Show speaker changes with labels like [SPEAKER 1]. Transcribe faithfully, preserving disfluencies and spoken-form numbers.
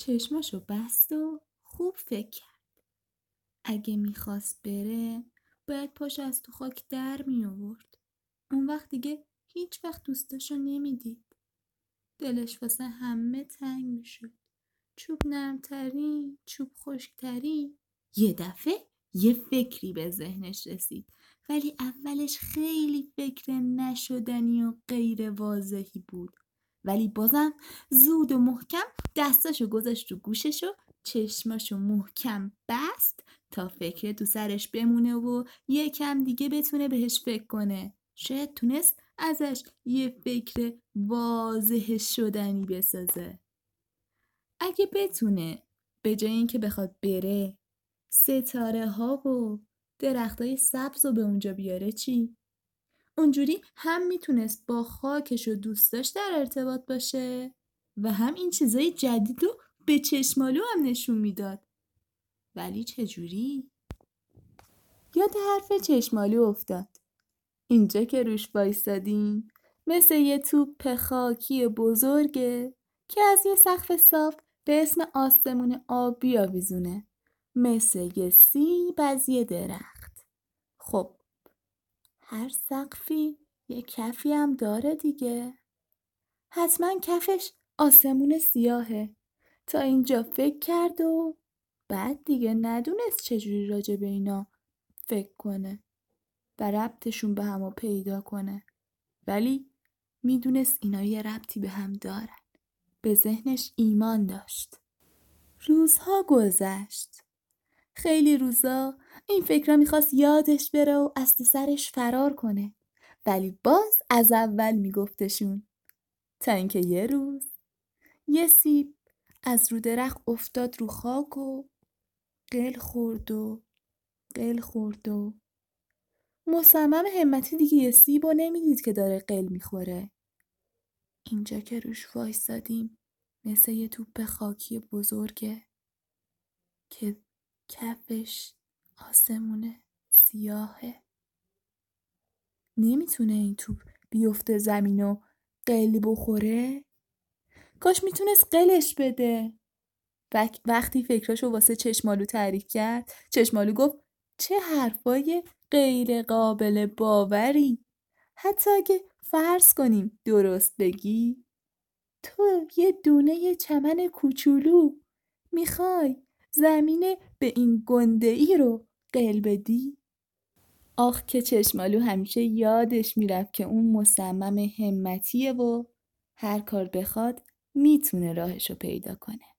[SPEAKER 1] چشماشو بست و خوب فکر کرد. اگه میخواست بره باید پاش از تو خاک در می آورد. اون وقت دیگه هیچ وقت دوستاشو نمیدید. دلش واسه همه تنگ میشد. چوب نرمترین، چوب خشکترین. یه دفعه یه فکری به ذهنش رسید، ولی اولش خیلی فکر نشدنی و غیر واضحی بود. ولی بازم زود و محکم دستاشو گذاشت رو گوشش و چشماشو محکم بست تا فکر تو سرش بمونه و یکم دیگه بتونه بهش فکر کنه. شاید تونست ازش یه فکر واضح شدنی بسازه. اگه بتونه به جای اینکه بخواد بره ستاره ها و درختای سبز رو به اونجا بیاره چی؟ اونجوری هم میتونست با خاکش و دوستاش در ارتباط باشه و هم این چیزای جدید رو به چشمالو هم نشون میداد. ولی چجوری؟ یاد حرف چشمالو افتاد. اینجا که روش وایسادیم مثل یه توپ خاکی بزرگه که از یه سقف صاف به اسم آسمون آبی آویزونه، مثل یه سیب از یه درخت. خب هر سقفی یه کفی هم داره دیگه. حتما کفش آسمون سیاهه. تا اینجا فکر کرد و بعد دیگه ندونست چجوری راجع به اینا فکر کنه و ربطشون به همو پیدا کنه. ولی میدونست اینا یه ربطی به هم دارن. به ذهنش ایمان داشت. روزها گذشت. خیلی روزا این فکرها میخواست یادش بره و از تو سرش فرار کنه. ولی باز از اول میگفتشون. تا اینکه یه روز یه سیب از رو درخت افتاد رو خاک و قل خورد و قل خورد و مصمم همتی دیگه یه سیب رو نمیدید که داره قل میخوره. اینجا که روش وایسادیم مثل یه توپ خاکی بزرگه که کفش آسمونه سیاهه. نمیتونه این توپ بیفته زمین و قلی بخوره. کاش میتونست قلش بده. وقتی فکراشو واسه چشمالو تعریف کرد چشمالو گفت چه حرفای غیر قابل باوری. حتی اگه فرض کنیم درست بگی، تو یه دونه چمن کوچولو میخوای زمین به این گنده ای رو قل بدی؟ آخ که چشمالو همیشه یادش میرفت که اون مصمم همتیه و هر کار بخواد میتونه راهشو پیدا کنه.